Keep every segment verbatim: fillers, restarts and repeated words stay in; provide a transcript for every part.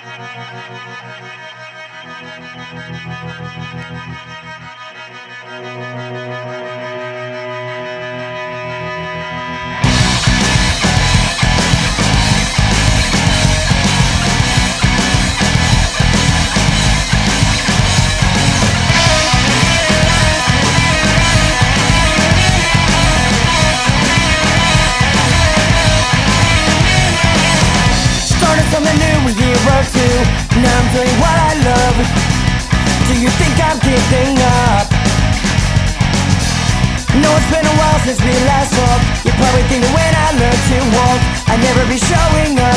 Something new a year or two. Now I'm doing what I love. Do you think I'm giving up? No, it's been a while since we last talked. You're probably thinking when I learn to walk I'd never be showing up.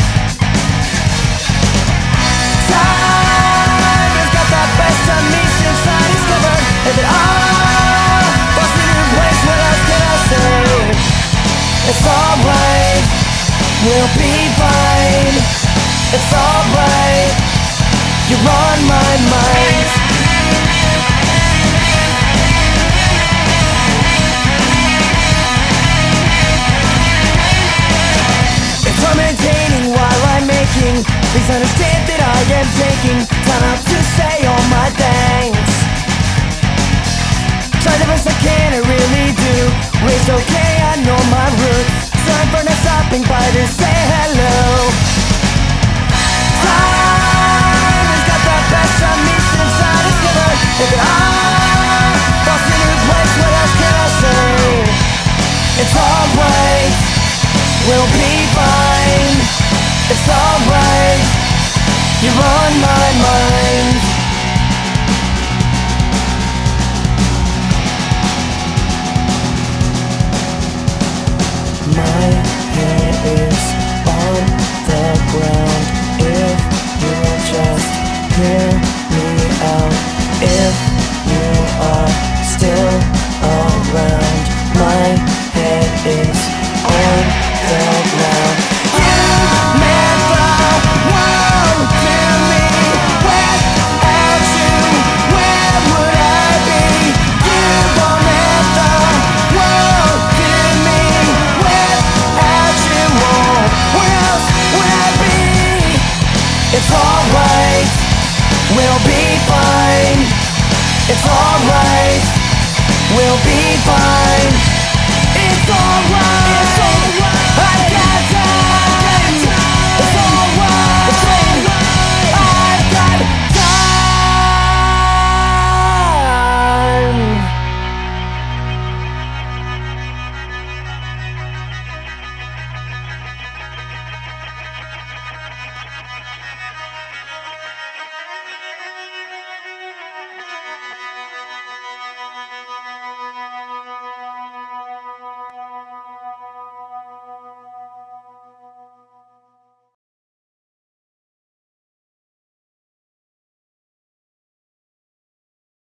Time has got the best of me since I discovered that all wants me to replace. What else can I say? It's alright, we'll be fine. It's alright, you're on my mind. It's hard maintaining while I'm making. Please understand that I am taking time out to say all my thanks. Try the best I can, I really do. Raised okay, I know my roots. Time for not stopping by to say hello. Time has got the best of me since I discovered that I lost a new place. What else can I say? It's alright, we'll be fine. It's alright, you're on my mind. My hair is on the ground. If you'll just hear me out, if you are still around, my head is on the ground. You meant the world to me. Without you, where would I be? You won't meant the world to me. Without you, oh, where else would I be? It's alright, we'll be fine. It's alright, we'll be fine.